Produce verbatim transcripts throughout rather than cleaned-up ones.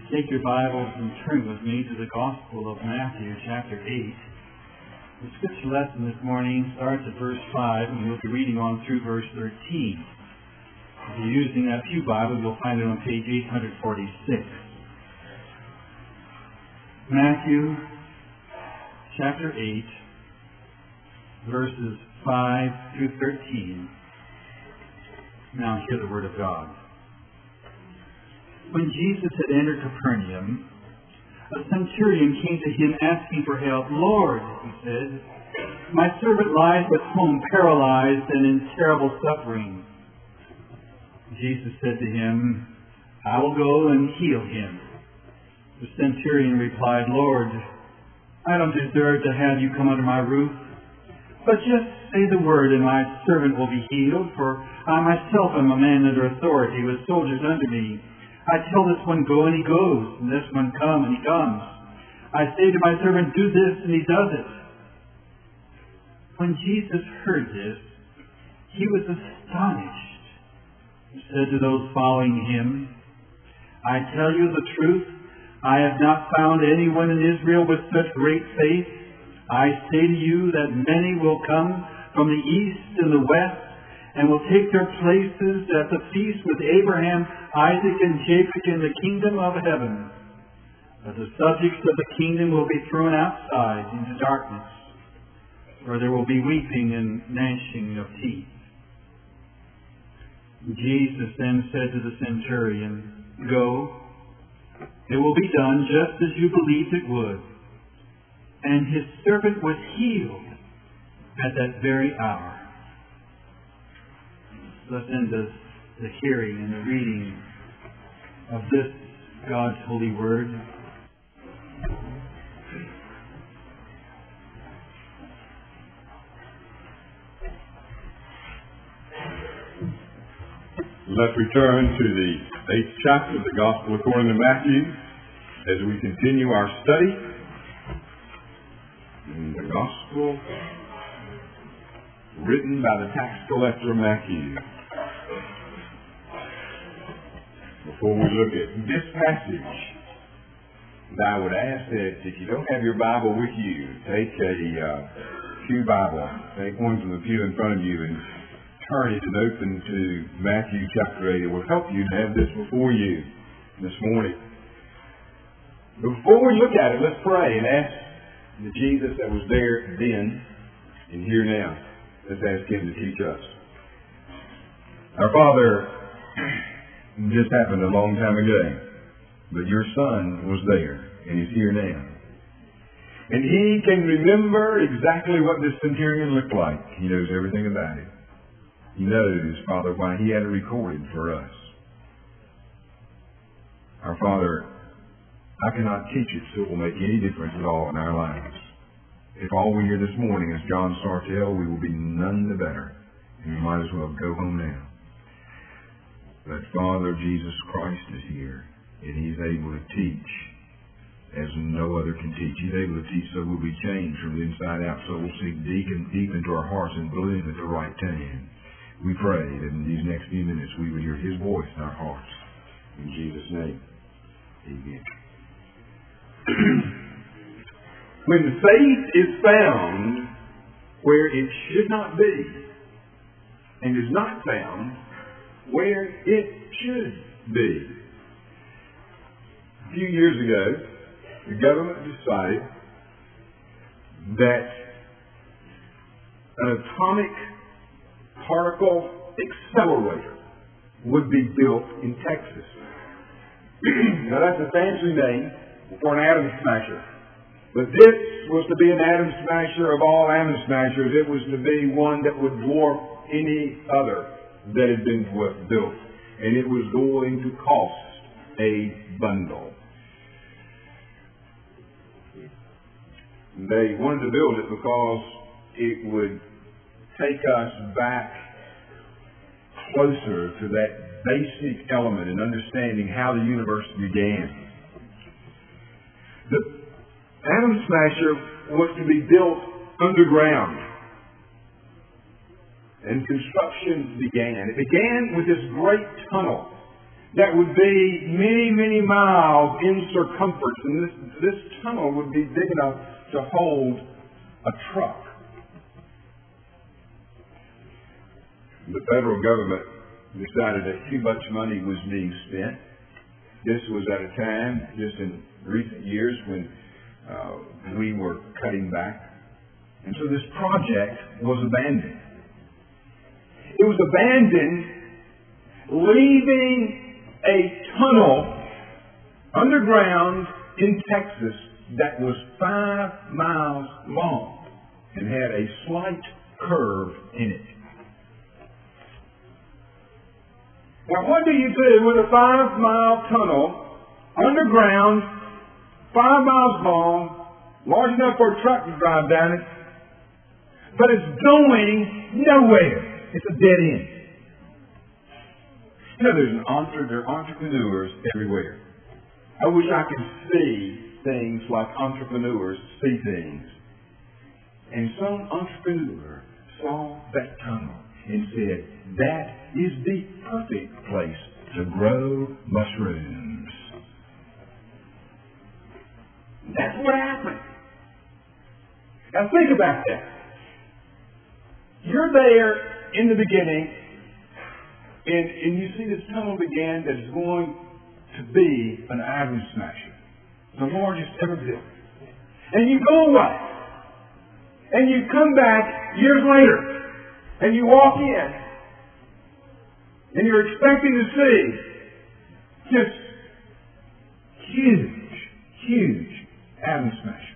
Take your Bibles and turn with me to the Gospel of Matthew, chapter eight. The scripture lesson this morning starts at verse five, and we'll be reading on through verse thirteen. If you're using that pew Bible, you'll find it on page eight forty-six. Matthew, chapter eight, verses five through thirteen. Now hear the word of God. When Jesus had entered Capernaum, a centurion came to him asking for help. "Lord," he said, "my servant lies at home paralyzed and in terrible suffering." Jesus said to him, "I will go and heal him." The centurion replied, "Lord, I don't deserve to have you come under my roof, but just say the word and my servant will be healed, for I myself am a man under authority with soldiers under me. I tell this one, go, and he goes, and this one, come, and he comes. I say to my servant, do this, and he does it." When Jesus heard this, he was astonished. He said to those following him, "I tell you the truth, I have not found anyone in Israel with such great faith. I say to you that many will come from the east and the west, and will take their places at the feast with Abraham, Isaac, and Jacob in the kingdom of heaven. But the subjects of the kingdom will be thrown outside into darkness, where there will be weeping and gnashing of teeth." Jesus then said to the centurion, "Go, it will be done just as you believed it would." And his servant was healed at that very hour. Let's end the, the hearing and the reading of this God's holy word. Let's return to the eighth chapter of the Gospel according to Matthew as we continue our study in the Gospel written by the tax collector Matthew. Before we look at this passage, I would ask that if you don't have your Bible with you, take a uh, pew Bible, take one from the pew in front of you, and turn it and open to Matthew chapter eight. It will help you to have this before you this morning. Before we look at it, let's pray and ask the Jesus that was there then and here now. Let's ask him to teach us. Our Father, this happened a long time ago, but your Son was there, and he's here now. And he can remember exactly what this centurion looked like. He knows everything about it. He knows, Father, why he had it recorded for us. Our Father, I cannot teach it so it will make any difference at all in our lives. If all we hear this morning is John Sartell, we will be none the better. And we might as well go home now. But Father, Jesus Christ is here, and he's able to teach as no other can teach. He's able to teach so we'll be changed from the inside out, so we'll see deep, and deep into our hearts and bloom at the right time. We pray that in these next few minutes we will hear his voice in our hearts. In Jesus' name, amen. When faith is found where it should not be, and is not found where it should be. A few years ago, the government decided that an atomic particle accelerator would be built in Texas. Now that's a fancy name for an atom smasher. But this was to be an atom smasher of all atom smashers. It was to be one that would dwarf any other that had been built. And it was going to cost a bundle. They wanted to build it because it would take us back closer to that basic element in understanding how the universe began. The atom smasher was to be built underground. And construction began. It began with this great tunnel that would be many, many miles in circumference. And this, this tunnel would be big enough to hold a truck. The federal government decided that too much money was being spent. This was at a time, just in recent years, when uh, we were cutting back. And so this project was abandoned. It was abandoned, leaving a tunnel underground in Texas that was five miles long and had a slight curve in it. Now, what do you do with a five-mile tunnel underground, five miles long, large enough for a truck to drive down it, but it's going nowhere? It's a dead end. You know, there's an entre- there are entrepreneurs everywhere. I wish I could see things like entrepreneurs see things. And some entrepreneur saw that tunnel and said, that is the perfect place to grow mushrooms. That's what happened. Now think about that. You're there in the beginning, and, and you see this tunnel begin that is going to be an iron smasher, the largest ever built. And you go away, and you come back years later, and you walk in, and you're expecting to see just huge, huge atom smasher.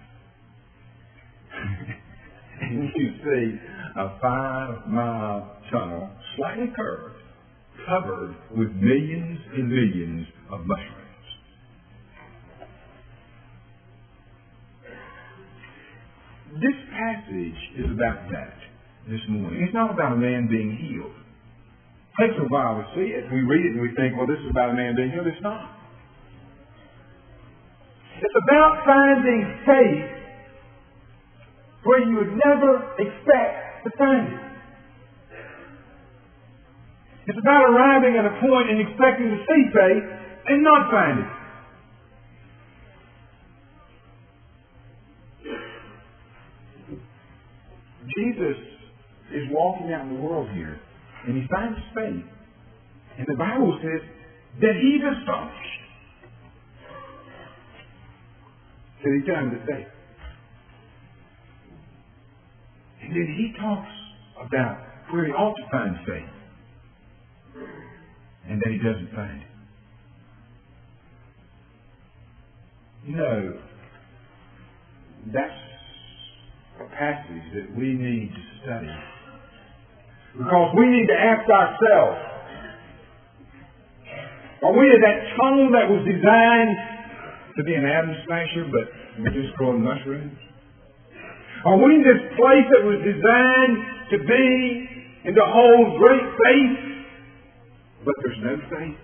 And you see a five-mile tunnel, slightly curved, covered with millions and millions of mushrooms. This passage is about that this morning. It's not about a man being healed. It takes a while to see it. We read it and we think, well, this is about a man being healed. It's not. It's about finding faith where you would never expect to find it. It's about arriving at a point and expecting to see faith and not find it. Jesus is walking out in the world here, and he finds faith. And the Bible says that he's astonished. So he found the faith. And then he talks about where he ought to find faith, and that he doesn't find it. You know, that's a passage that we need to study. Because we need to ask ourselves, are we in that tunnel that was designed to be an atom smasher, but we're just growing mushrooms? Are we in this place that was designed to be and to hold great faith, but there's no faith?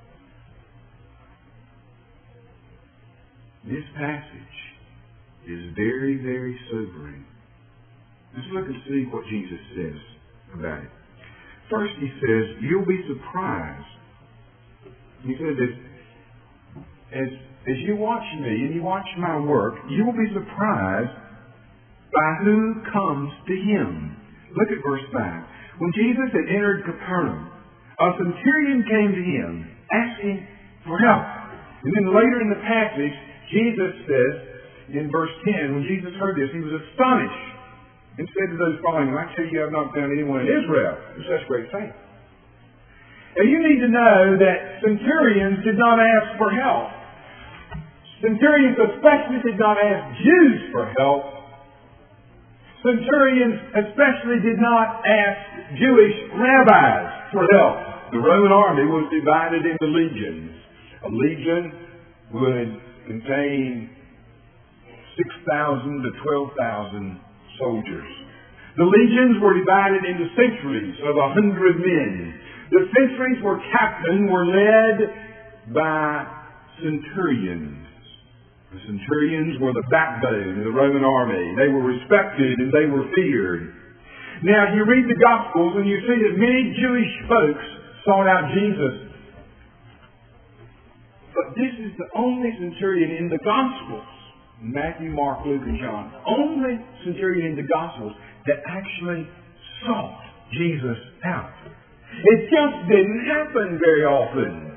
This passage is very, very sobering. Let's look and see what Jesus says about it. First, he says, you'll be surprised. He says, as, as, as you watch me and you watch my work, you will be surprised by who comes to him. Look at verse five. When Jesus had entered Capernaum, a centurion came to him, asking for help. And then later in the passage, Jesus says, in verse ten, when Jesus heard this, he was astonished and said to those following him, I tell you, I have not found anyone in Israel with such great faith. And you need to know that centurions did not ask for help. Centurions especially did not ask Jews for help. Centurions especially did not ask Jewish rabbis for help. The Roman army was divided into legions. A legion would contain six thousand to twelve thousand soldiers. The legions were divided into centuries of a hundred men. The centuries were captained, were led by centurions. The centurions were the backbone of the Roman army. They were respected and they were feared. Now, you read the Gospels and you see that many Jewish folks sought out Jesus this is the only centurion in the Gospels, Matthew, Mark, Luke, and John, only centurion in the Gospels that actually sought Jesus out. It just didn't happen very often.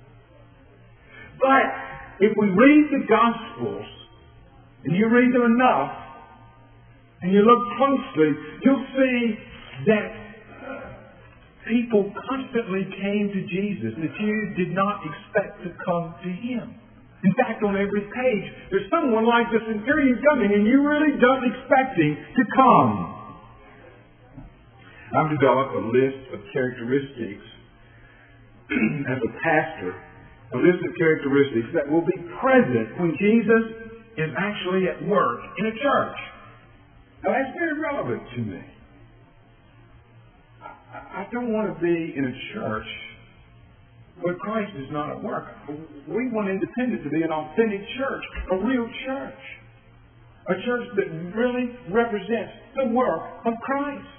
But if we read the Gospels, and you read them enough, and you look closely, you'll see that people constantly came to Jesus that you did not expect to come to Him. In fact, on every page, there's someone like the centurion coming, and you really don't expect him to come. I've developed a list of characteristics as a pastor, a list of characteristics that will be present when Jesus is actually at work in a church. Now, that's very relevant to me. I don't want to be in a church where Christ is not at work. We want Independent to be an authentic church, a real church. A church that really represents the work of Christ.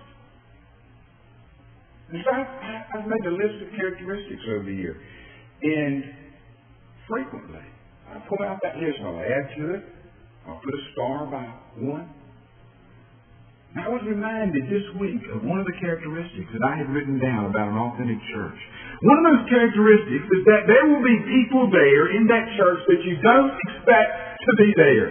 In fact, I've made a list of characteristics over the year. And frequently, I pull out that list, I'll add to it, I'll put a star by one. I was reminded this week of one of the characteristics that I had written down about an authentic church. One of those characteristics is that there will be people there in that church that you don't expect to be there.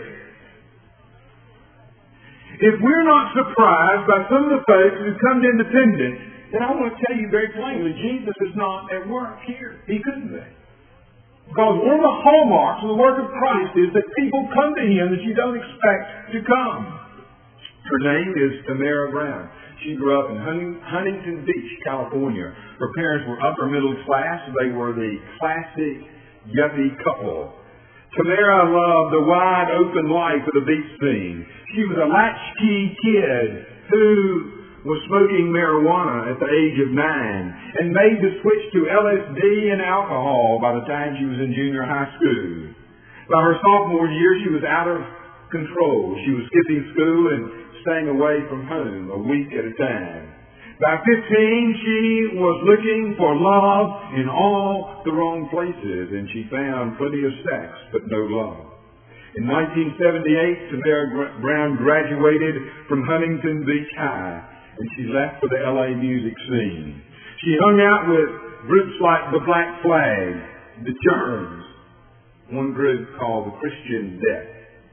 If we're not surprised by some of the folks who come to Independent, then I want to tell you very plainly, Jesus is not at work here. He couldn't be. Because one of the hallmarks of the work of Christ is that people come to Him that you don't expect to come. Her name is Tamara Brown. She grew up in Huntington Beach, California. Her parents were upper middle class. They were the classic yuppie couple. Tamara loved the wide open life of the beach scene. She was a latchkey kid who was smoking marijuana at the age of nine and made the switch to L S D and alcohol by the time she was in junior high school. By her sophomore year, she was out of control. She was skipping school and staying away from home a week at a time. By fifteen, she was looking for love in all the wrong places, and she found plenty of sex, but no love. In nineteen seventy-eight, Tamara Brown graduated from Huntington Beach High, and she left for the L A music scene. She hung out with groups like the Black Flag, the Germs, one group called the Christian Death.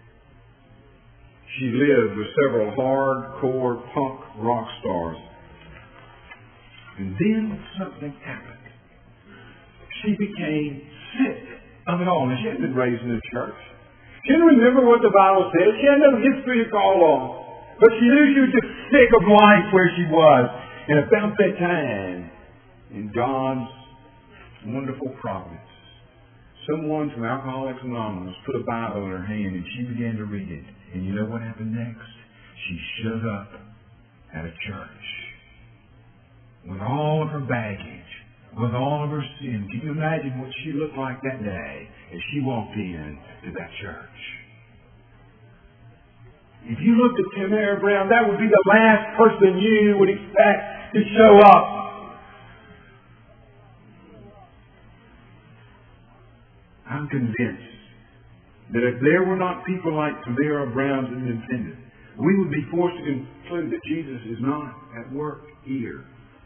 She lived with several hardcore punk rock stars. And then something happened. She became sick of it all. And she had been raised in the church. She didn't remember what the Bible said. She had no history to call on. But she knew she was just sick of life where she was. And about that time, in God's wonderful providence, someone from Alcoholics Anonymous put a Bible in her hand and she began to read it. And you know what happened next? She showed up at a church with all of her baggage, with all of her sin. Can you imagine what she looked like that day as she walked in to that church? If you looked at Tamara Brown, that would be the last person you would expect to show up. I'm convinced that if there were not people like Tamara Brown in Independent, we would be forced to conclude that Jesus is not at work here.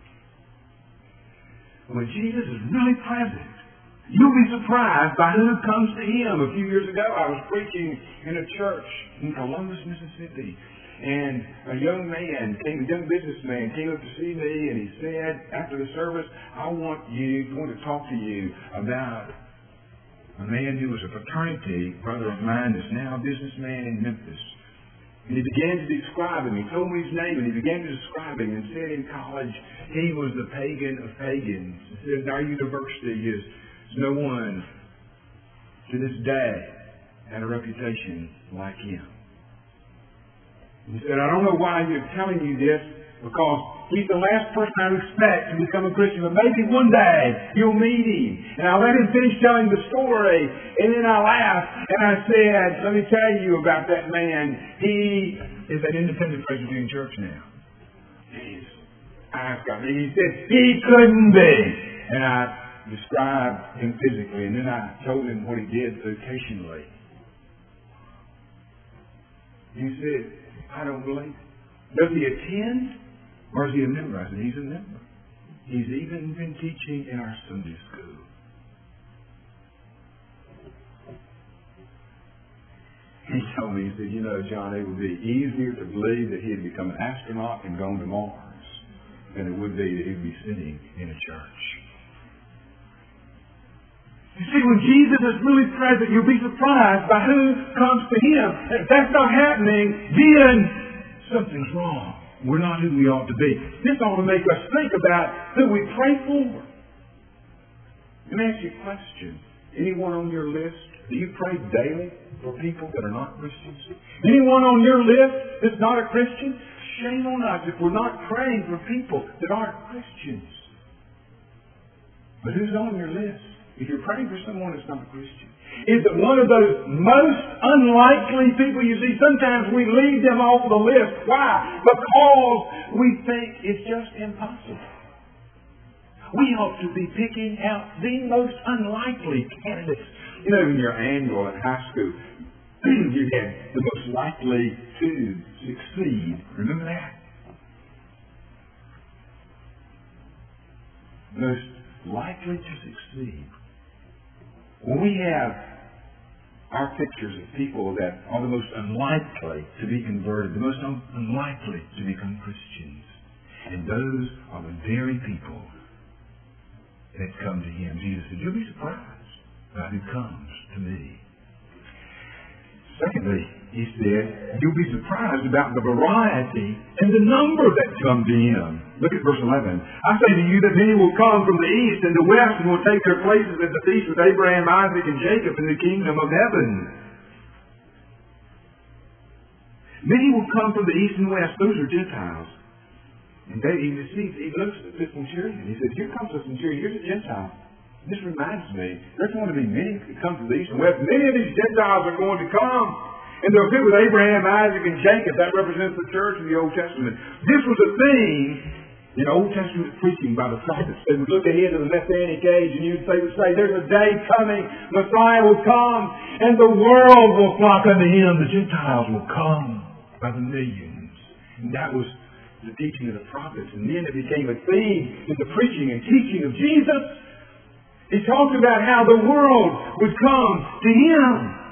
When Jesus is really present, you'll be surprised by who comes to Him. A few years ago, I was preaching in a church in Columbus, Mississippi, and a young man, came, a young businessman, came up to see me, and he said, after the service, I want you, I want to talk to you about a man who was a fraternity brother of mine that's now a businessman in Memphis. And he began to describe him. He told me his name, and he began to describe him and said in college he was the pagan of pagans. He said, in our university is no one to this day had a reputation like him. And he said, I don't know why you're telling you this, because he's the last person I would expect to become a Christian, but maybe one day you'll meet him. And I let him finish telling the story, and then I laughed, and I said, let me tell you about that man. He is at Independent Presbyterian Church now. His eyes got me. He said, he couldn't be. And I described him physically, and then I told him what he did vocationally. He said, I don't believe it. Does he attend, or is he a member? I said, he's a member. He's even been teaching in our Sunday school. He told me, he said, you know, John, it would be easier to believe that he had become an astronaut and gone to Mars than it would be that he would be sitting in a church. You see, when Jesus is really present, you'll be surprised by who comes to him. If that's not happening, then something's wrong. We're not who we ought to be. This ought to make us think about who we pray for. Let me ask you a question. Anyone on your list, do you pray daily for people that are not Christians? Anyone on your list that's not a Christian? Shame on us if we're not praying for people that aren't Christians. But who's on your list? If you're praying for someone that's not a Christian, is it one of those most unlikely people you see? Sometimes we leave them off the list. Why? Because we think it's just impossible. We ought to be picking out the most unlikely candidates. You know, in your annual at high school, you had the most likely to succeed. Remember that? Most likely to succeed. When we have our pictures of people that are the most unlikely to be converted, the most un- unlikely to become Christians, and those are the very people that come to him. Jesus said, you'll be surprised by who comes to me. Secondly, he said, you'll be surprised about the variety and the number that come to him. Look at verse eleven. I say to you that many will come from the east and the west and will take their places at the feast with Abraham, Isaac, and Jacob in the kingdom of heaven. Many will come from the east and west. Those are Gentiles. And they, he, sees, he looks at the centurion. He says, here comes a centurion. Here's a Gentile. This reminds me, there's going to be many that come from the east and west. Many of these Gentiles are going to come. And they'll be with Abraham, Isaac, and Jacob. That represents the church in the Old Testament. This was a theme in Old Testament preaching by the prophets. They would look ahead to the Messianic age, and you'd say, would say, there's a day coming, Messiah will come, and the world will flock unto him. The Gentiles will come by the millions. And that was the teaching of the prophets. And then it became a theme in the preaching and teaching of Jesus. He talked about how the world would come to him.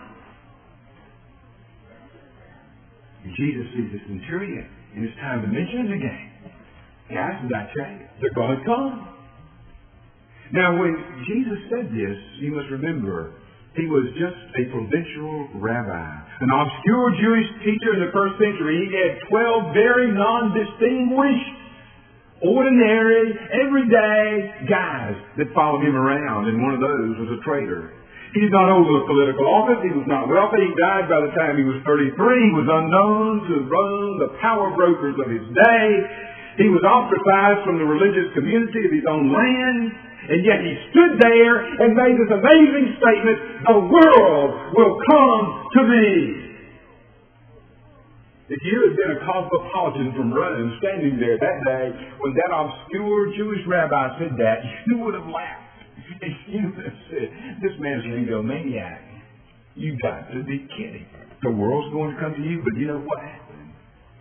And Jesus sees the centurion, and it's time to mention it again. Guys, did I tell you? They're going to come. Now, when Jesus said this, you must remember, he was just a provincial rabbi, an obscure Jewish teacher in the first century. He had twelve very non-distinguished, ordinary, everyday guys that followed him around, and one of those was a traitor. He did not hold a political office. He was not wealthy. He died by the time he was thirty-three. He was unknown to Rome, the power brokers of his day. He was ostracized from the religious community of his own land. And yet he stood there and made this amazing statement, the world will come to me. If you had been a cosmopolitan from Rome standing there that day when that obscure Jewish rabbi said that, you would have laughed. And you would have said, this man's an egomaniac. You've got to be kidding. The world's going to come to you, but you know what happened?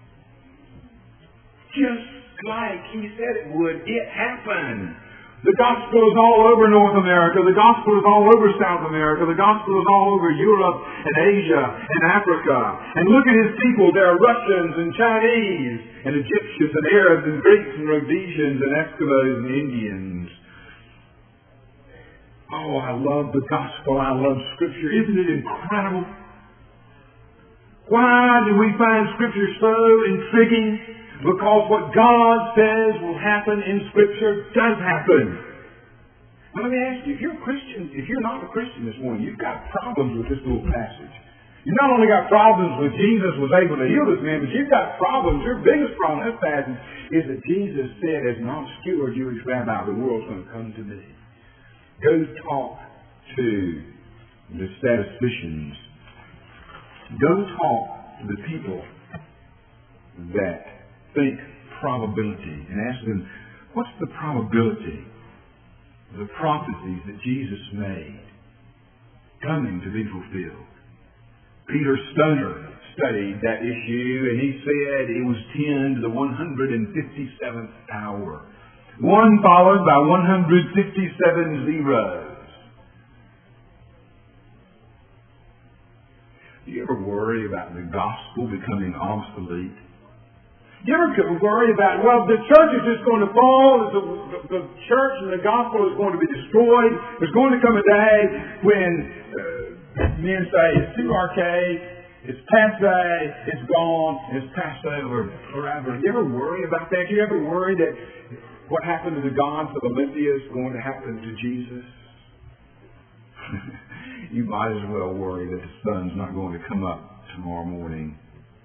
Just like he said it would, it happened. The gospel is all over North America. The gospel is all over South America. The gospel is all over Europe and Asia and Africa. And look at his people. There are Russians and Chinese and Egyptians and Arabs and Greeks and Rhodesians and Eskimos and Indians. Oh, I love the gospel. I love Scripture. Isn't it incredible? Why do we find Scripture so intriguing? Because what God says will happen in Scripture does happen. Now, let me ask you, if you're a Christian, if you're not a Christian this morning, you've got problems with this little passage. You've not only got problems with Jesus was able to heal this man, but you've got problems. Your biggest problem in this passage is that Jesus said, as an obscure Jewish rabbi, the world's going to come to me. Go talk to the statisticians. Go talk to the people that think probability and ask them, what's the probability the prophecies that Jesus made coming to be fulfilled. Peter Stoner studied that issue, and he said it was ten to the one hundred fifty-seventh hour. One followed by one hundred fifty-seven zeros. Do you ever worry about the gospel becoming obsolete? You ever worry about, well, the church is just going to fall, the, the, the church and the gospel is going to be destroyed. There's going to come a day when uh, men say it's too archaic, it's passe, it's gone, it's passed over forever. You ever worry about that? You ever worry that what happened to the gods of Olympia is going to happen to Jesus? You might as well worry that the sun's not going to come up tomorrow morning.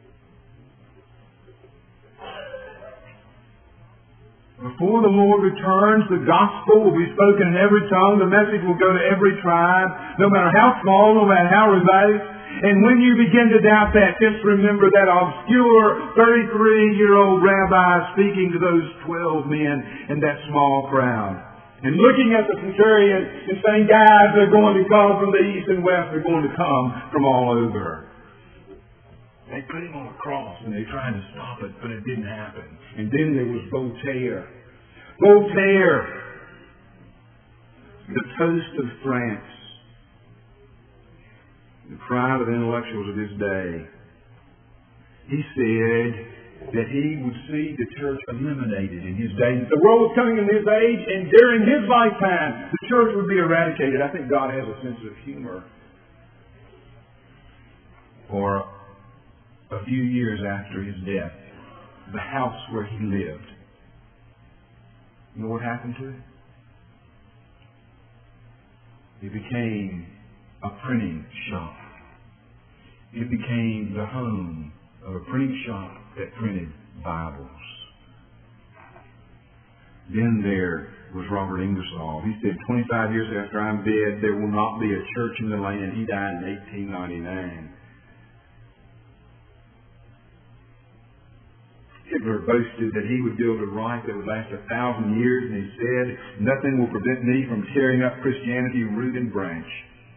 Before the Lord returns, the gospel will be spoken in every tongue. The message will go to every tribe, no matter how small, no matter how remote. And when you begin to doubt that, just remember that obscure thirty-three-year-old rabbi speaking to those twelve men in that small crowd. And looking at the centurion and saying, guys, they're going to come from the east and west. They're going to come from all over. They put him on a cross and they tried to stop it, but it didn't happen. And then there was Voltaire. Voltaire, the toast of France, the pride of intellectuals of his day. He said that he would see the church eliminated in his day. The world was coming in his age, and during his lifetime, the church would be eradicated. I think God has a sense of humor. For a few years after his death, the house where he lived, you know what happened to it? It became a printing shop. It became the home of a printing shop that printed Bibles. Then there was Robert Ingersoll. He said, twenty-five years after I'm dead, there will not be a church in the land. He died in eighteen ninety-nine. Hitler boasted that he would build a Reich that would last a thousand years, and he said, nothing will prevent me from tearing up Christianity root and branch.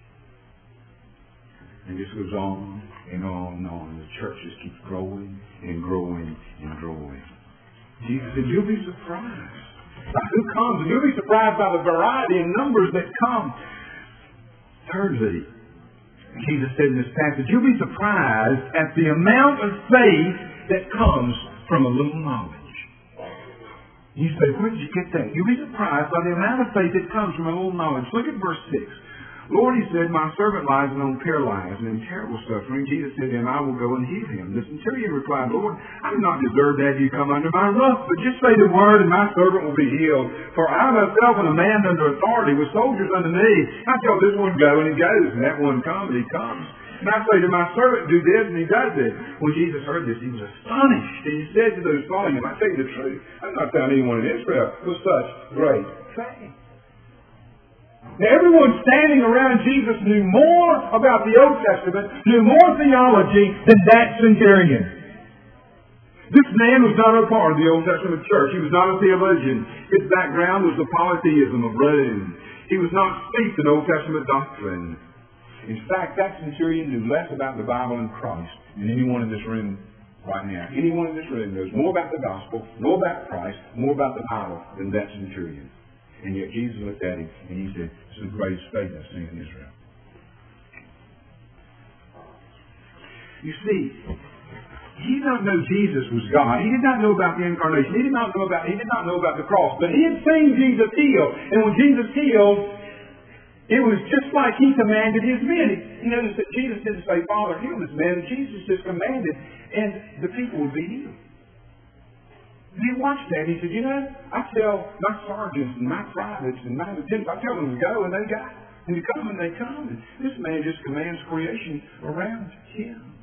And this goes on and on and on. The church just keeps growing and growing and growing. Jesus said, you'll be surprised by who comes, and you'll be surprised by the variety and numbers that come. Thirdly, Jesus said in this passage, you'll be surprised at the amount of faith that comes from a little knowledge. You say, where did you get that? You'll be surprised by the amount of faith that comes from a little knowledge. Look at verse six. Lord, he said, my servant lies alone paralyzed and in terrible suffering. Jesus said to him, I will go and heal him. The centurion replied, Lord, I do not deserve to have you come under my roof, but just say the word and my servant will be healed. For I myself am a man under authority with soldiers under me. I tell this one go and he goes, and that one come and he comes. And I say to my servant, do this, and he does it. When Jesus heard this, he was astonished. And he said to those following him, I tell you the truth, I've not found anyone in Israel with such great faith. Now, everyone standing around Jesus knew more about the Old Testament, knew more theology than that centurion. This man was not a part of the Old Testament church. He was not a theologian. His background was the polytheism of Rome. He was not steeped in Old Testament doctrine. In fact, that centurion knew less about the Bible and Christ than anyone in this room right now. Anyone in this room knows more about the gospel, more about Christ, more about the Bible than that centurion. And yet Jesus looked at him and he said, this is the greatest faith I've seen in Israel. You see, he did not know Jesus was God. He did not know about the incarnation. He did not know about he did not know about the cross. But he had seen Jesus heal. And when Jesus healed, it was just like he commanded his men. You notice that Jesus didn't say, Father, heal this man. Jesus just commanded, and the people would be healed. And he watched that. He said, you know, I tell my sergeants and my privates and my lieutenants, I tell them to go and they go. And to come and they come. And this man just commands creation around him.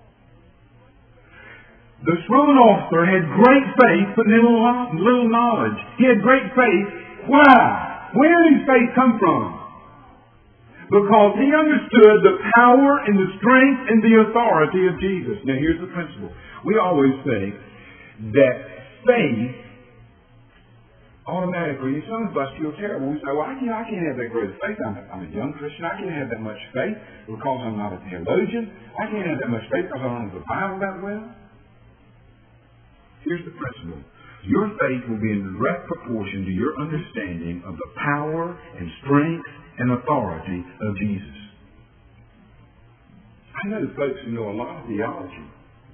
This Roman officer had great faith but little, little knowledge. He had great faith. Why? Where did his faith come from? Because he understood the power and the strength and the authority of Jesus. Now here's the principle. We always think that faith automatically, some of us feel terrible. We say, well, I can't, I can't have that great faith. I'm a, I'm a young Christian. I can't have that much faith because I'm not a theologian. I can't have that much faith because I don't know the Bible that well. Here's the principle. Your faith will be in direct proportion to your understanding of the power and strength and authority of Jesus. I know folks who know a lot of theology,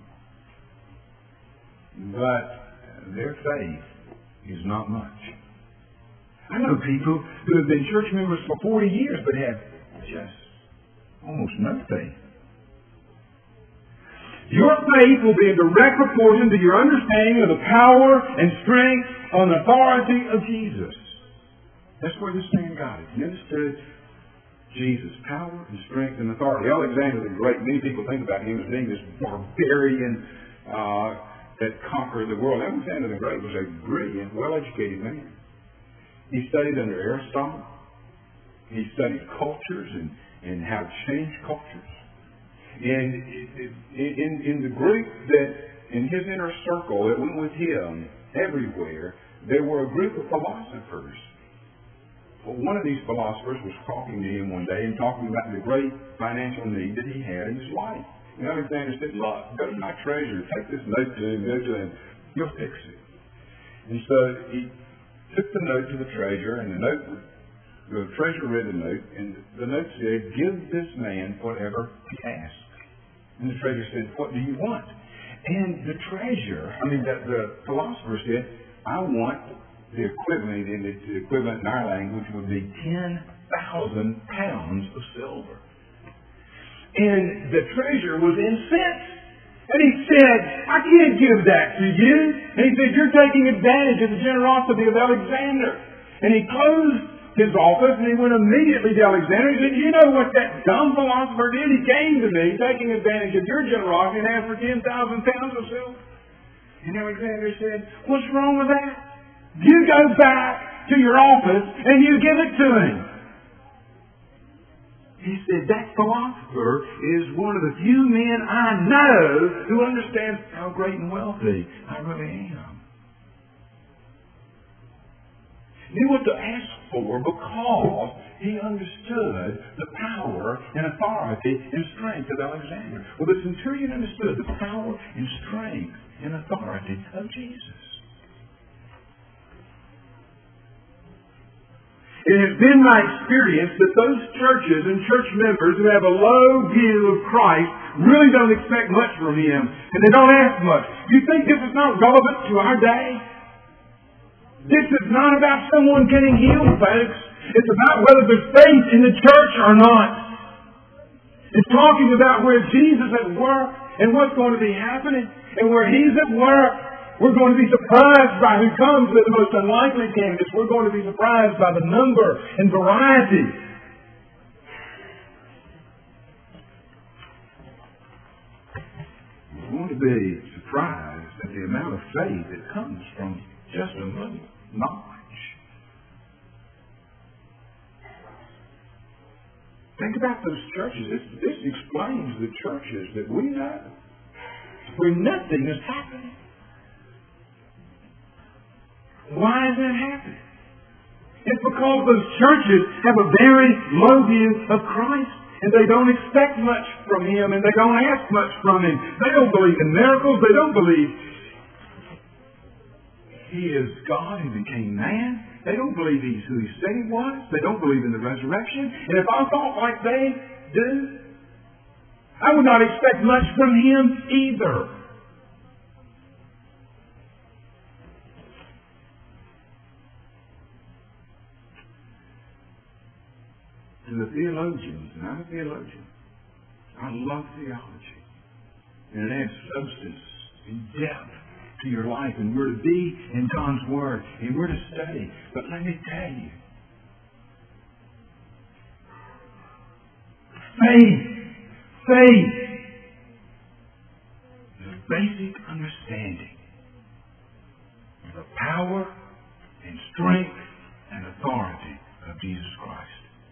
but their faith is not much. I know people who have been church members for forty years but have just almost no faith. Your faith will be in direct proportion to your understanding of the power and strength and authority of Jesus. That's where this man got it. He understood Jesus' power and strength and authority. Alexander the Great, many people think about him as being this barbarian uh, that conquered the world. Alexander the Great was a brilliant, well-educated man. He studied under Aristotle. He studied cultures and, and how to change cultures. And in, in the group that, in his inner circle that went with him everywhere, there were a group of philosophers. Well, one of these philosophers was talking to him one day and talking about the great financial need that he had in his life. And Alexander said, look, go to my treasurer, take this note to him, go to him, he'll fix it. And so he took the note to the treasurer, and the note, the treasurer read the note, and the note said, give this man whatever he asks. And the treasurer said, what do you want? And the treasurer, I mean, the, the philosopher said, I want the equivalent, in the, the equivalent in our language would be ten thousand pounds of silver. And the treasurer was incensed. And he said, I can't give that to you. And he said, you're taking advantage of the generosity of Alexander. And he closed his office and he went immediately to Alexander. He said, you know what that dumb philosopher did? He came to me taking advantage of your generosity and asked for ten thousand pounds of silver. And Alexander said, what's wrong with that? You go back to your office and you give it to him. He said, that philosopher is one of the few men I know who understands how great and wealthy I really am. He knew what to ask for because he understood the power and authority and strength of Alexander. Well, the centurion understood the power and strength and authority of Jesus. It has been my experience that those churches and church members who have a low view of Christ really don't expect much from Him, and they don't ask much. You think this is not relevant to our day? This is not about someone getting healed, folks. It's about whether there's faith in the church or not. It's talking about where Jesus is at work and what's going to be happening. And where He's at work, we're going to be surprised by who comes with the most unlikely candidates. We're going to be surprised by the number and variety. We're going to be surprised at the amount of faith that comes from just a little knowledge. Think about those churches. This, this explains the churches that we know where nothing is happening. Why is that happening? It's because those churches have a very low view of Christ, and they don't expect much from Him, and they don't ask much from Him. They don't believe in miracles. They don't believe He is God who became man. They don't believe He's who He said He was. They don't believe in the resurrection. And if I thought like they do, I would not expect much from Him either. And the theologians, and I'm a theologian, I love theology. And it adds substance and depth to your life, and we're to be in God's Word, and we're to study. But let me tell you, faith, faith is a basic understanding of the power and strength and authority of Jesus Christ.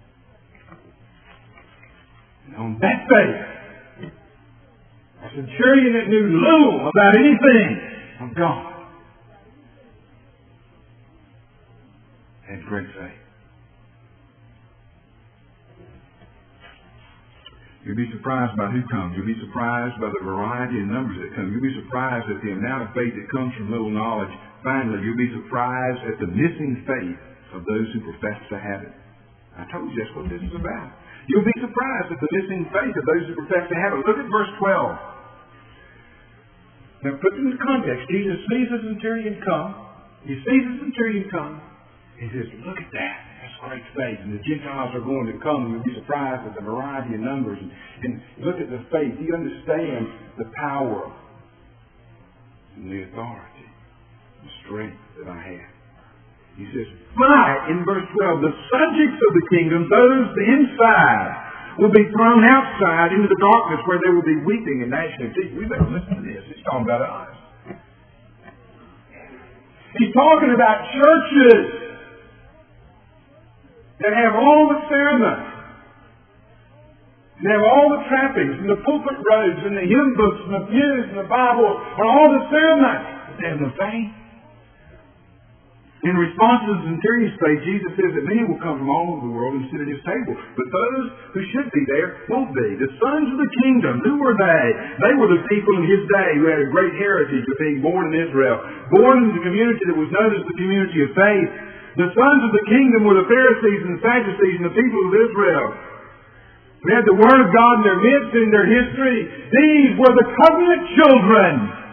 And on that faith, a centurion that knew little about anything of God great faith. You'll be surprised by who comes. You'll be surprised by the variety and numbers that come. You'll be surprised at the amount of faith that comes from little knowledge. Finally, you'll be surprised at the missing faith of those who profess to have it. I told you that's what this is about. You'll be surprised at the missing faith of those who profess to have it. Look at verse twelve. Now put it into context. Jesus sees the centurion come. He sees the centurion come. He says, look at that. That's great faith. And the Gentiles are going to come. And you'll be surprised at the variety of numbers. And, and look at the faith. He understands the power and the authority, the strength that I have. He says, but, in verse twelve, the subjects of the kingdom, those inside, will be thrown outside into the darkness where there will be weeping and gnashing of teeth. We better listen to this. He's talking about us. He's talking about churches that have all the ceremony, they have all the trappings, and the pulpit robes, and the hymn books, and the pews, and the Bible, and all the ceremony, but they have no faith. In response to the centurion's faith, Jesus says that many will come from all over the world and sit at his table. But those who should be there won't be. The sons of the kingdom, who were they? They were the people in his day who had a great heritage of being born in Israel, born in the community that was known as the community of faith. The sons of the kingdom were the Pharisees and the Sadducees and the people of Israel. We had the Word of God in their midst and in their history. These were the covenant children.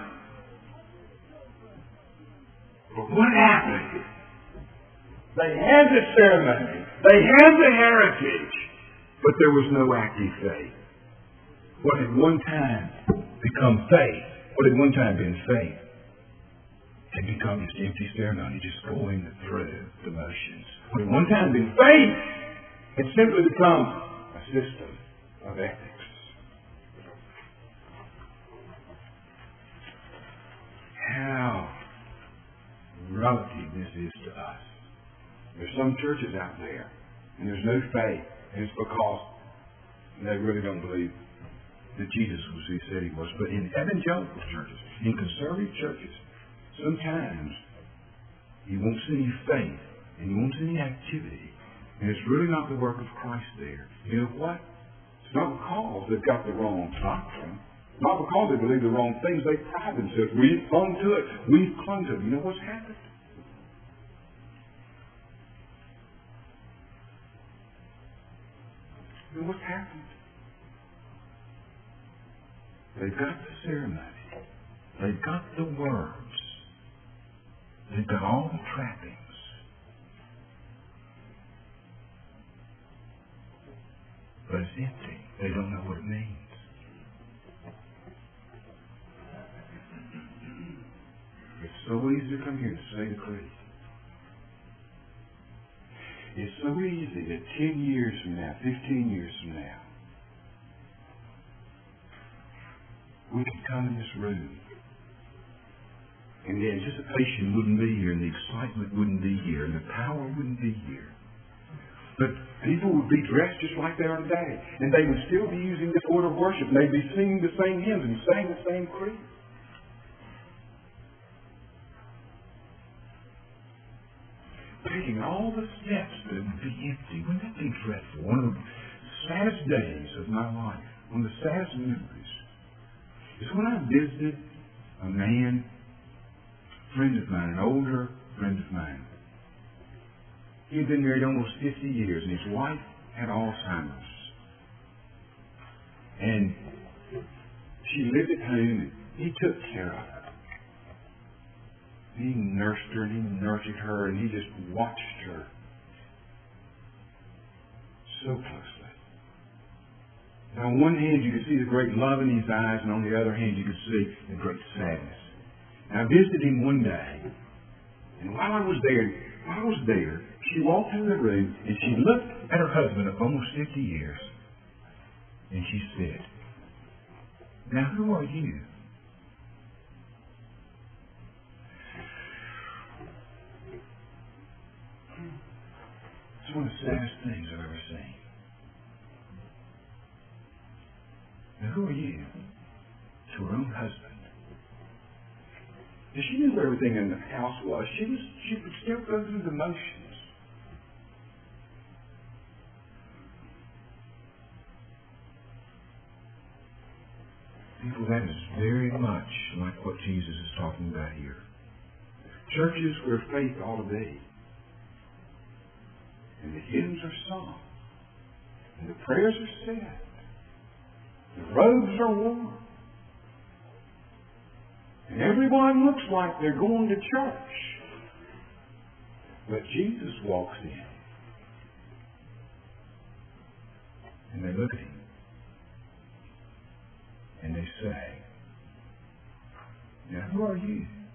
But what happened? They had the ceremony. They had the heritage. But there was no active faith. What had one time become faith, what had one time been faith, had become just empty ceremony, just going through the motions. What had one time been faith had simply become a system of ethics. How relative this is to us. There's some churches out there, and there's no faith, and it's because they really don't believe that Jesus was who he said he was. But in evangelical churches, in conservative churches, sometimes you won't see any faith, and you won't see any activity, and it's really not the work of Christ there. You know what? It's not because they've got the wrong doctrine. Not because they believe the wrong things. They pride themselves. We've clung to it. We've clung to it. You know what's happened? You know what's happened? They've got the ceremony. They've got the words. They've got all the trappings. But it's empty. They don't know what it means. It's so easy to come here to say the creed. It's so easy that ten years from now, fifteen years from now, we could come in this room and the anticipation wouldn't be here and the excitement wouldn't be here and the power wouldn't be here. But people would be dressed just like they are today, and they would still be using this order of worship, and they'd be singing the same hymns and saying the same creed. Taking all the steps that would be empty. Wouldn't that be dreadful? One of the saddest days of my life, one of the saddest memories, is when I visited a man, a friend of mine, an older friend of mine. He had been married almost fifty years, and his wife had Alzheimer's. And she lived at home, and he took care of her. He nursed her, and he nurtured her, and he just watched her so closely. And on one hand, you could see the great love in his eyes, and on the other hand, you could see the great sadness. And I visited him one day, and while I was there, while I was there, she walked into the room, and she looked at her husband of almost fifty years, and she said, "Now, who are you?" It's one of the saddest things I've ever seen. Now, who are you? To her own husband. And she knew where everything in the house was. She was she would still go through the motions. Well, that is very much like what Jesus is talking about here. Churches where faith ought to be. And the hymns are sung. And the prayers are said. The robes are worn. And everyone looks like they're going to church. But Jesus walks in. And they look at him. And they say, now who are you?